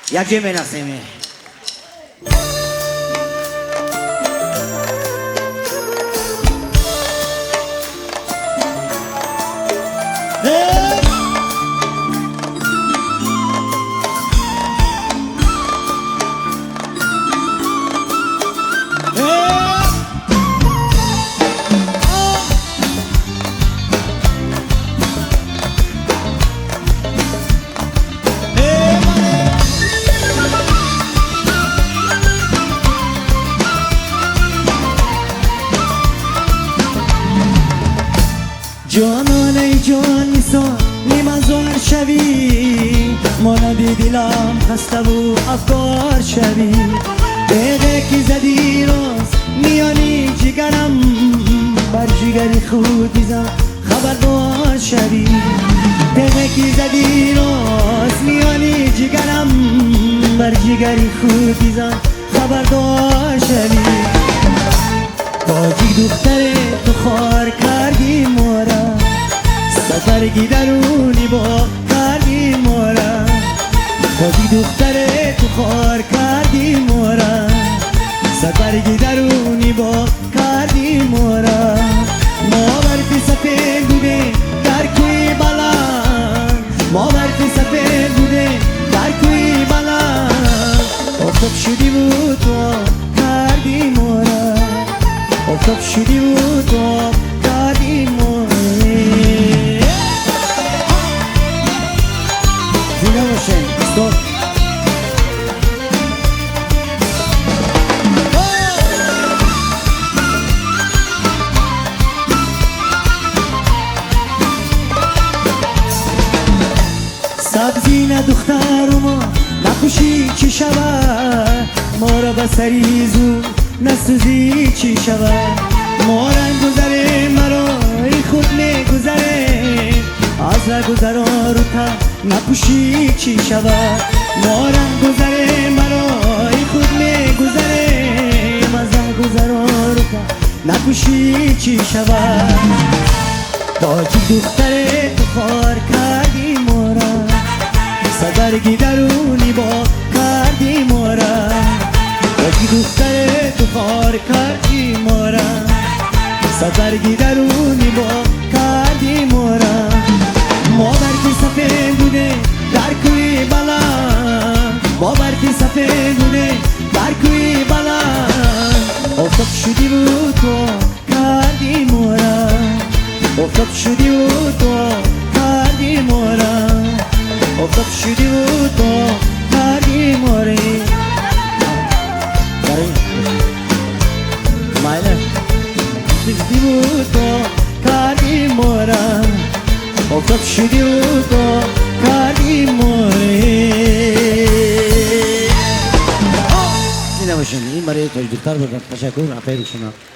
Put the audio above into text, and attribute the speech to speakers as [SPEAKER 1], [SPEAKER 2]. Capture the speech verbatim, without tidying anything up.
[SPEAKER 1] یک جمع نسیمی
[SPEAKER 2] جانانه جان نیسان نیمزار شوی مانندی دلم خسته و افکار شوی دقیقه کی زدی راست میانی جگرم بر جگری خود بیزن خبردار شوی دقیقه کی زدی راست میانی جگرم بر جگری خود بیزن خبردار شوی باجی دختره تو خار کردی مورا سفرگی درونی با کردی مورا باجی دختره تو خار کردی مورا سفرگی درونی با کردی مورا ما برفی سفید بوده در کوی بلند ما برفی سفید بوده در کوی بلند افتاب شدی بود تو کردی مورا افتاب شدی بود تو کردی مورا زیده باشین استاد سبزی نه دختر ما نکشی چی شود ما را بسری زود نسوزی چی شود ما رنگ گذره مرا ای خود میگذره از رنگ گذرا رو تا نکشی چی شود ما رنگ گذره مرا ای خود میگذره از رنگ گذرا رو تا نکشی چی شود باجی دختره تو خار کردی مورا سبرگی درونی با کردی مورا باجی دختره تو خار کردی مورا سبرگی درونی با کردی مورا ما برکی سفید بوده در کوی بلند ما برکی سفید بوده در کوی بلند افتاب شدی بود تو کردی مورا افتاب شدی بود تو کردی مورا افتاب شدی بود تو کردی مورا مایله شدی بود تو کردی مورا افتاب شدی بود تو کردی مورا
[SPEAKER 1] زیده باشین این برای توی دختر بگم تشکر افید شما